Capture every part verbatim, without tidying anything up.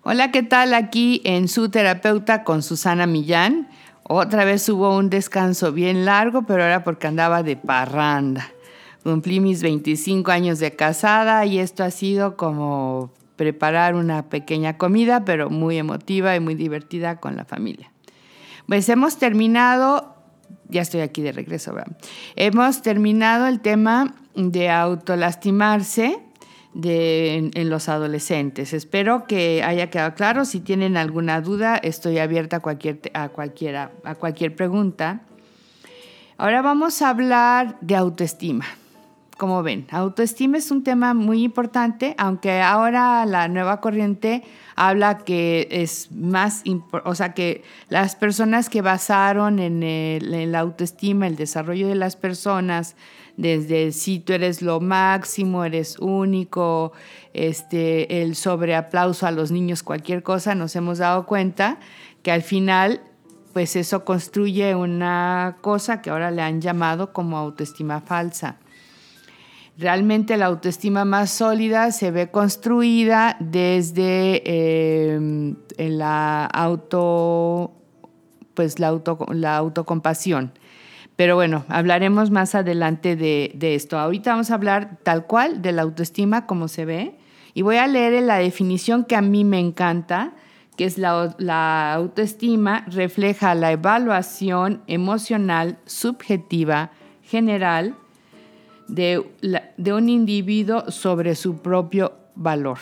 Hola, ¿qué tal? Aquí en Su Terapeuta con Susana Millán. Otra vez hubo un descanso bien largo, pero ahora porque andaba de parranda. Cumplí mis veinticinco años de casada y esto ha sido como preparar una pequeña comida, pero muy emotiva y muy divertida con la familia. Pues hemos terminado, ya estoy aquí de regreso, ¿verdad? Hemos terminado el tema de autolastimarse de, en, en los adolescentes. Espero que haya quedado claro. Si tienen alguna duda, estoy abierta a cualquier, a cualquiera, a cualquier pregunta. Ahora vamos a hablar de autoestima. Como ven, autoestima es un tema muy importante, aunque ahora la nueva corriente habla que es más, o sea, que las personas que basaron en, el, en la autoestima, el desarrollo de las personas, desde si tú eres lo máximo, eres único, este, el sobreaplauso a los niños, cualquier cosa, nos hemos dado cuenta que al final, pues eso construye una cosa que ahora le han llamado como autoestima falsa. Realmente la autoestima más sólida se ve construida desde eh, la auto, pues la, auto, la autocompasión. Pero bueno, hablaremos más adelante de, de esto. Ahorita vamos a hablar tal cual de la autoestima como se ve. Y voy a leer la definición que a mí me encanta, que es la, la autoestima refleja la evaluación emocional subjetiva general De, la, de un individuo sobre su propio valor.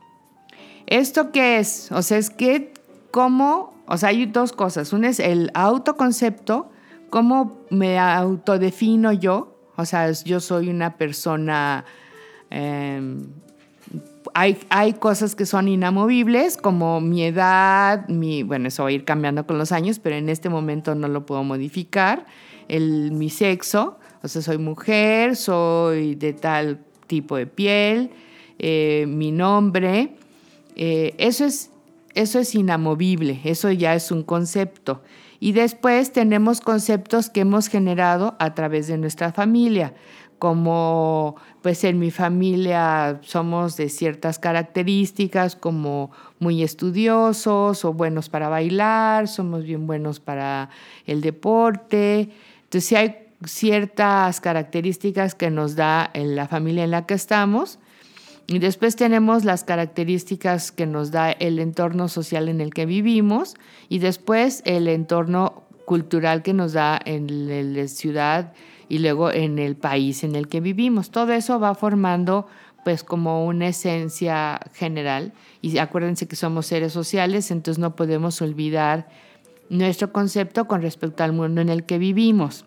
¿Esto qué es? O sea, es que cómo, o sea, hay dos cosas. Una es el autoconcepto, cómo me autodefino yo. O sea, yo soy una persona, eh, hay, hay cosas que son inamovibles, como mi edad, mi, bueno, eso va a ir cambiando con los años, pero en este momento no lo puedo modificar, el, mi sexo. O sea, soy mujer, soy de tal tipo de piel, eh, mi nombre. Eh, eso es, eso es inamovible, eso ya es un concepto. Y después tenemos conceptos que hemos generado a través de nuestra familia, como pues en mi familia somos de ciertas características, como muy estudiosos o buenos para bailar, somos bien buenos para el deporte. Entonces, si hay ciertas características que nos da en la familia en la que estamos, y después tenemos las características que nos da el entorno social en el que vivimos, y después el entorno cultural que nos da en la ciudad y luego en el país en el que vivimos. Todo eso va formando pues como una esencia general, y acuérdense que somos seres sociales, entonces no podemos olvidar nuestro concepto con respecto al mundo en el que vivimos.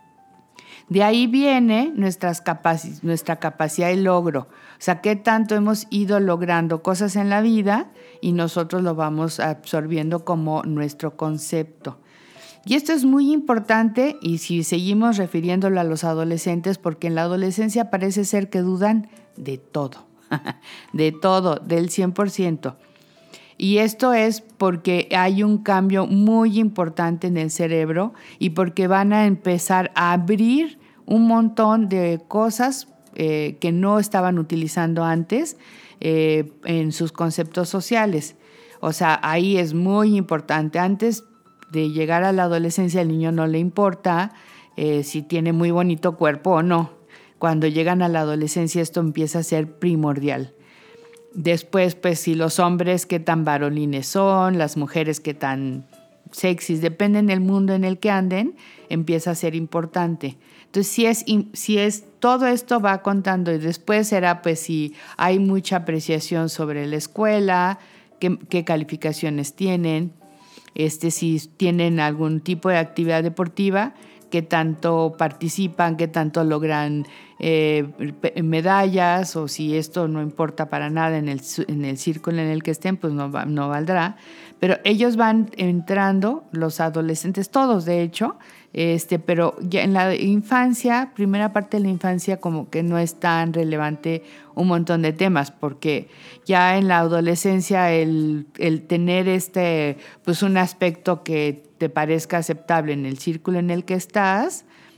De ahí viene nuestras capaci- nuestra capacidad de logro. O sea, qué tanto hemos ido logrando cosas en la vida y nosotros lo vamos absorbiendo como nuestro concepto. Y esto es muy importante, y si seguimos refiriéndolo a los adolescentes, porque en la adolescencia parece ser que dudan de todo, de todo, del cien por ciento. Y esto es porque hay un cambio muy importante en el cerebro y porque van a empezar a abrir un montón de cosas eh, que no estaban utilizando antes eh, en sus conceptos sociales. O sea, ahí es muy importante. Antes de llegar a la adolescencia, al niño no le importa eh, si tiene muy bonito cuerpo o no. Cuando llegan a la adolescencia, esto empieza a ser primordial. Después, pues, si los hombres qué tan varolines son, las mujeres qué tan sexys, depende del mundo en el que anden, empieza a ser importante. Entonces, si es, si es, todo esto va contando, y después será, pues, si hay mucha apreciación sobre la escuela, qué, qué calificaciones tienen, este, si tienen algún tipo de actividad deportiva, qué tanto participan, qué tanto logran eh, medallas, o si esto no importa para nada en el, en el círculo en el que estén, pues no, va, no valdrá. Pero ellos van entrando, los adolescentes, todos de hecho, este, pero ya en la infancia, primera parte de la infancia, como que no es tan relevante un montón de temas, porque ya en la adolescencia el, el tener este, pues un aspecto que te parezca aceptable en el círculo en el que estás,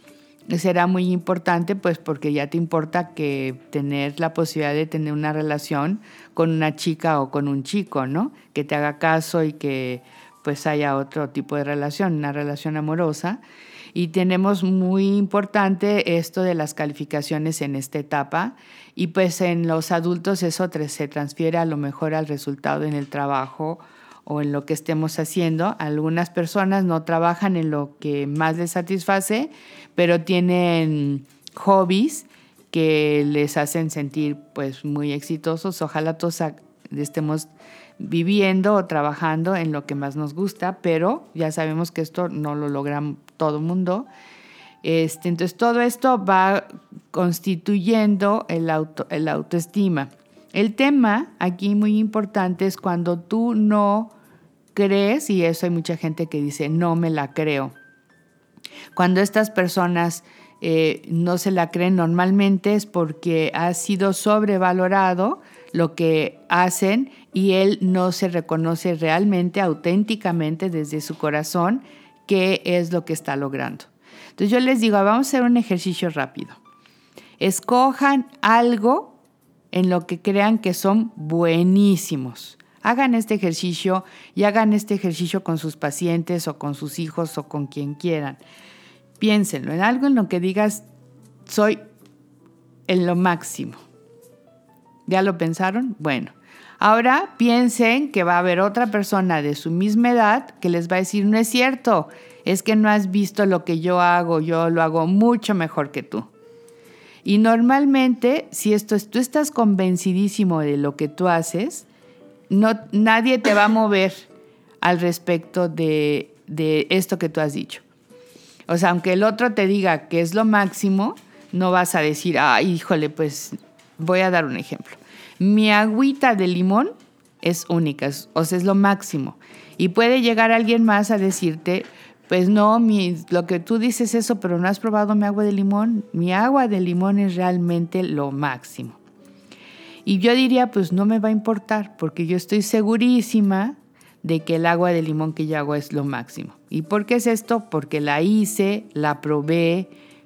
será muy importante, pues porque ya te importa que tener la posibilidad de tener una relación con una chica o con un chico, ¿no? Que te haga caso y que pues haya otro tipo de relación, una relación amorosa. Y tenemos muy importante esto de las calificaciones en esta etapa, y pues en los adultos eso se transfiere a lo mejor al resultado en el trabajo o en lo que estemos haciendo. Algunas personas no trabajan en lo que más les satisface, pero tienen hobbies que les hacen sentir pues muy exitosos. Ojalá todos estemos viviendo o trabajando en lo que más nos gusta, pero ya sabemos que esto no lo logra todo el mundo. Este, entonces todo esto va constituyendo el, auto, el autoestima. El tema aquí muy importante es cuando tú no crees, y eso hay mucha gente que dice no me la creo. Cuando estas personas eh, no se la creen, normalmente es porque ha sido sobrevalorado lo que hacen y él no se reconoce realmente, auténticamente desde su corazón qué es lo que está logrando. Entonces yo les digo, vamos a hacer un ejercicio rápido. Escojan algo en lo que crean que son buenísimos. Hagan este ejercicio y hagan este ejercicio con sus pacientes o con sus hijos o con quien quieran. Piénsenlo en algo en lo que digas, soy en lo máximo. ¿Ya lo pensaron? Bueno, ahora piensen que va a haber otra persona de su misma edad que les va a decir, no es cierto, es que no has visto lo que yo hago, yo lo hago mucho mejor que tú. Y normalmente, si esto es, tú estás convencidísimo de lo que tú haces, no, nadie te va a mover al respecto de, de esto que tú has dicho. O sea, aunque el otro te diga que es lo máximo, no vas a decir, ay, híjole, pues voy a dar un ejemplo. Mi agüita de limón es única, es, o sea, es lo máximo. Y puede llegar alguien más a decirte, pues no, mi, lo que tú dices eso, pero no has probado mi agua de limón. Mi agua de limón es realmente lo máximo. Y yo diría, pues no me va a importar, porque yo estoy segurísima de que el agua de limón que yo hago es lo máximo. ¿Y por qué es esto? Porque la hice, la probé,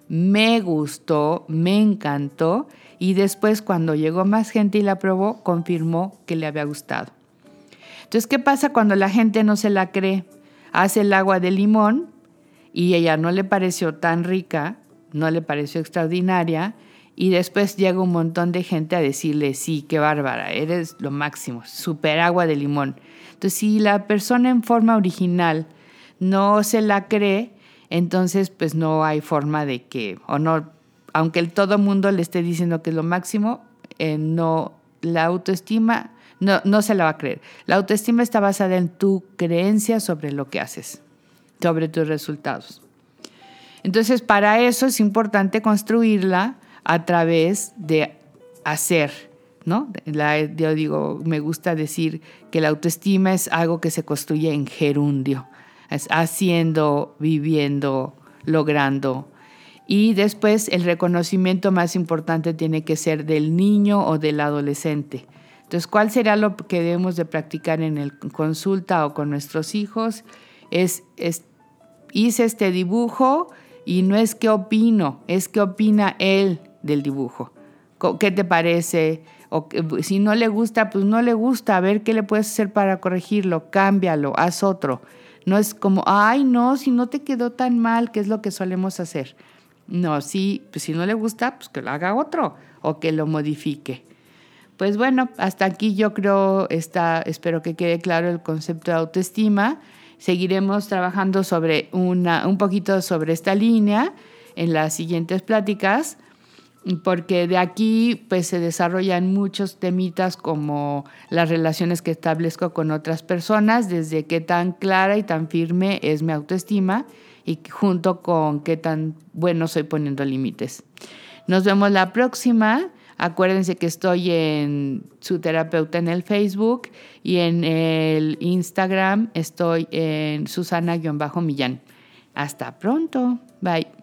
me gustó, me encantó, y después cuando llegó más gente y la probó, confirmó que le había gustado. Entonces, ¿qué pasa cuando la gente no se la cree? Hace el agua de limón y ella no le pareció tan rica, no le pareció extraordinaria, y después llega un montón de gente a decirle, sí, qué bárbara, eres lo máximo, super agua de limón. Entonces, si la persona en forma original no se la cree, entonces pues no hay forma de que, o no, aunque el todo mundo le esté diciendo que es lo máximo, eh, no, la autoestima no, no se la va a creer. La autoestima está basada en tu creencia sobre lo que haces, sobre tus resultados. Entonces, para eso es importante construirla a través de hacer, ¿no? La, yo digo, me gusta decir que la autoestima es algo que se construye en gerundio, es haciendo, viviendo, logrando. Y después el reconocimiento más importante tiene que ser del niño o del adolescente. Entonces, ¿cuál será lo que debemos de practicar en el consulta o con nuestros hijos? Es, es hice este dibujo y no es qué opino, es qué opina él del dibujo. ¿Qué te parece? O si no le gusta, pues no le gusta. A ver qué le puedes hacer para corregirlo. Cámbialo, haz otro. No es como, ay, no, si no te quedó tan mal, que es lo que solemos hacer. No, sí, pues si no le gusta, pues que lo haga otro o que lo modifique. Pues bueno, hasta aquí yo creo, está, espero que quede claro el concepto de autoestima. Seguiremos trabajando sobre una, un poquito sobre esta línea en las siguientes pláticas, porque de aquí pues se desarrollan muchos temitas como las relaciones que establezco con otras personas, desde qué tan clara y tan firme es mi autoestima y junto con qué tan bueno soy poniendo límites. Nos vemos la próxima. Acuérdense que estoy en Su Terapeuta en el Facebook y en el Instagram estoy en Susana-Millán. Hasta pronto. Bye.